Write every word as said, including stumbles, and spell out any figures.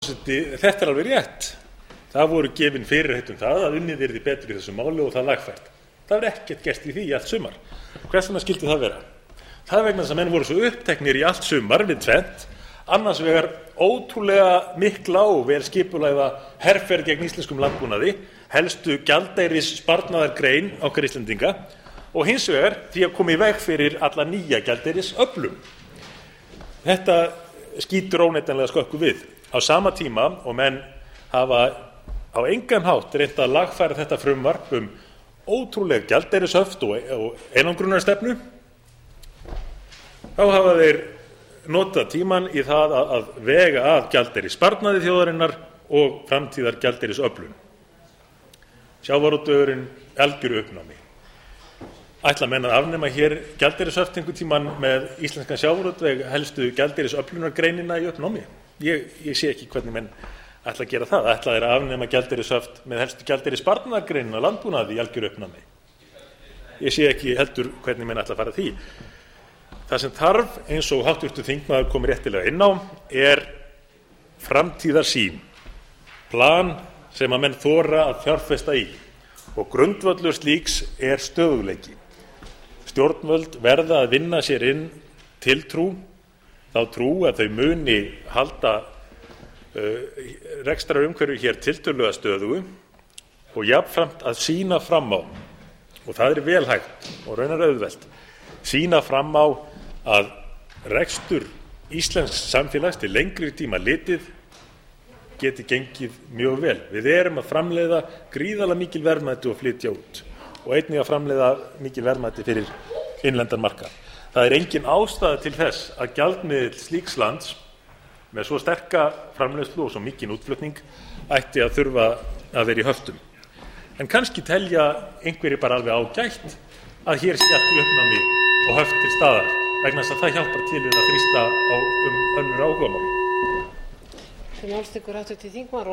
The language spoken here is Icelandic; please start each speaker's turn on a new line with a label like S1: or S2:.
S1: Þetta er alveg rétt. Það voru gefin fyrirheit um það að unnið yrði betur í þessu máli og það lagfært. Það er ekkert gerst í því í allt sumar. Hvers vegna skyldi það vera? Það er vegna þess að menn voru svo uppteknir í allt sumar við tvennt, annars vegar ótrúlega mikla og vel skipulagða herferð gegn íslenskum landbúnaði, helstu gjaldeyrissparnaðargrein okkar Íslendinga, og hins vegar því að koma í veg fyrir alla nýja gjaldeyrisöflun. Þetta skýtur óneitanlega skökku við. Á sama tíma og menn hafa á engan hátt reynt að lagfæra þetta frumvarp um ótrúleg gjaldeyrishöft og, og einangrunarstefnu, þá hafa þeir notað tímann í það að, að vega að gjaldeyrissparnaði þjóðarinnar og framtíðar gjaldeyrisöflun. Sjávarútvegurinn algjöru uppnámi. Ætla menn að afnema hér gjaldeyrishöft einhvern tímann með íslenskan sjávarútveg, helstu gjaldeyrisöflunargreinina í uppnámi? Ég, ég sé ekki hvernig menn ætla að gera það. Ætla þeir að afnema gjaldeyrishöft með helstu gjaldeyrissparnaðargreinina landbúnaði í algjöru uppnámi? Ég sé ekki heldur hvernig menn ætla að fara að því. Það sem þarf, eins og háttvirtur þingmaður kom réttilega inn á, er framtíðarsýn, plan sem að menn þora að fjárfesta í, og grundvöllur slíks er stöðugleiki. Stjórnvöld verða að vinna sér inn tiltrú, þá trú að þau muni halda uh, rekstrarumhverfi hér tiltölulega stöðugu og jafnframt að sýna fram á, og það er vel hægt og raunar auðvelt, sýna fram á að rekstur íslensks samfélags til lengri tíma litið geti gengið mjög vel. Við erum að framleiða gríðarlega mikil verðmæti og flytja út og einnig að framleiða mikil verðmæti fyrir innlendan markað. Það er engin ástæða til þess að gjaldmiðill slíks lands með svo sterka framleiðslu og svo mikinn útflutning ætti að þurfa að vera í höftum. En kannski telja einhverjir bara alveg ágætt að hér sé allt í uppnámi og höft til staðar, vegna þess að það hjálpar til við að þrýsta á um önnur áhugamál.